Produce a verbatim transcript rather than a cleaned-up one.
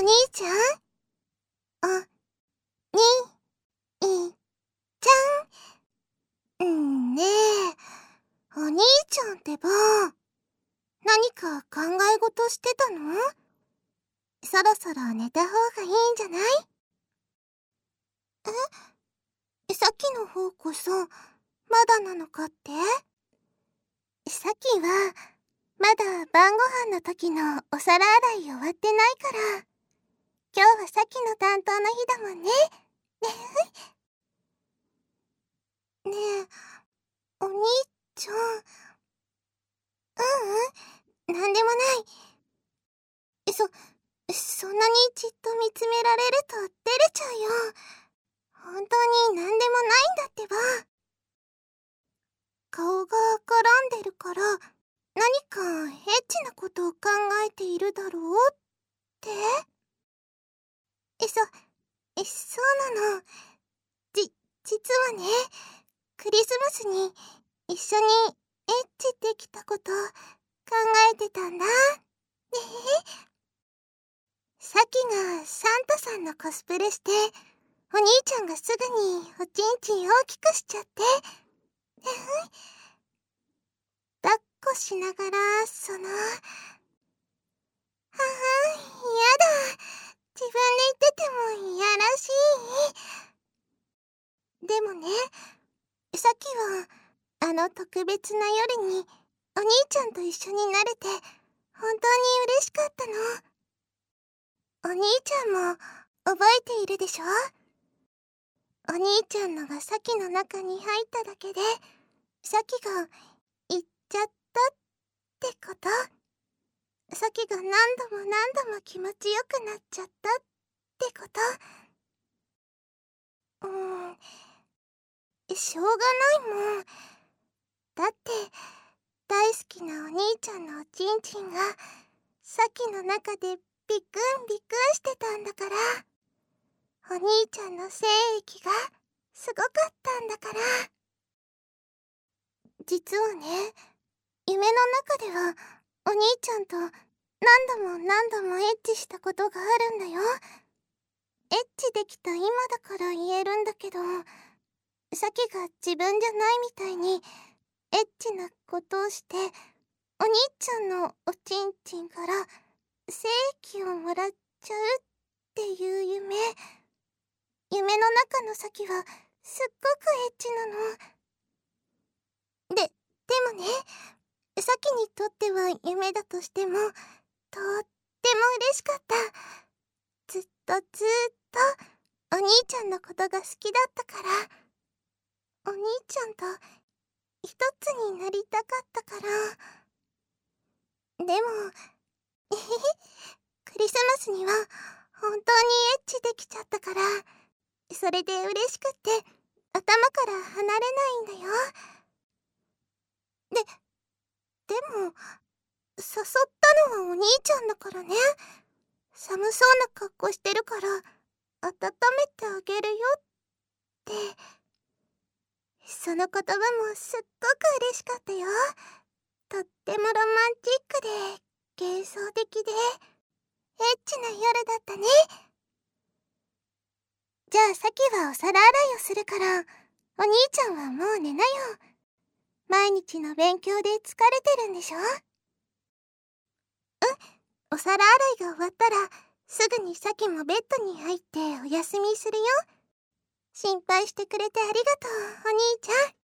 兄ちゃん、お、に、い、ちゃん。んねえ、お兄ちゃんってば、何か考え事してたの？そろそろ寝た方がいいんじゃない？え？さっきの方こそ、まだなのかって？さっきは、まだ晩ご飯の時のお皿洗い終わってないから。今日はさっきの担当の日だもんね。ねえ、お兄ちゃん。ううん、なんでもない。そ、そんなにじっと見つめられると照れちゃうよ。本当になんでもないんだってば。顔が絡んでるから、何かエッチなことを考えているだろうって？え、そ、え、そうなの。じ、実はね、クリスマスに一緒にエッチできたこと考えてたんだ。ねえ。さっきがサンタさんのコスプレして、お兄ちゃんがすぐにおちんちん大きくしちゃって。抱っこしながら、その、ははん、やだ。自分で言っててもいやらしい。でもね、さっきは、あの特別な夜に、お兄ちゃんと一緒になれて、本当に嬉しかったの。お兄ちゃんも、覚えているでしょ？お兄ちゃんのがさきの中に入っただけで、さきが、行っちゃったってこと。さきが何度も何度も気持ちよくなっちゃったってこと。うーん、しょうがないもん。だって、大好きなお兄ちゃんのおちんちんが、さきの中でビクンビクンしてたんだから。お兄ちゃんの精液が、すごかったんだから。実はね、夢の中では、お兄ちゃんと何度も何度もエッチしたことがあるんだよ。エッチできた今だから言えるんだけど、さきが自分じゃないみたいに、エッチなことをして、お兄ちゃんのおちんちんから精液をもらっちゃうっていう夢。夢の中のさきはすっごくエッチなの。で、でもね、さきにとっては夢だとしても、とっても嬉しかった。ずっとずーっとお兄ちゃんのことが好きだったから。お兄ちゃんと一つになりたかったから。でも、えへへ、クリスマスには本当にエッチできちゃったから、それで嬉しくって頭から離れないんだよ。で、でも、誘ったのはお兄ちゃんだからね。寒そうな格好してるから、温めてあげるよって。その言葉もすっごく嬉しかったよ。とってもロマンチックで、幻想的で、エッチな夜だったね。じゃあさきはお皿洗いをするから、お兄ちゃんはもう寝なよ。毎日の勉強で疲れてるんでしょ？うん、お皿洗いが終わったら、すぐにさきもベッドに入ってお休みするよ。心配してくれてありがとう、お兄ちゃん。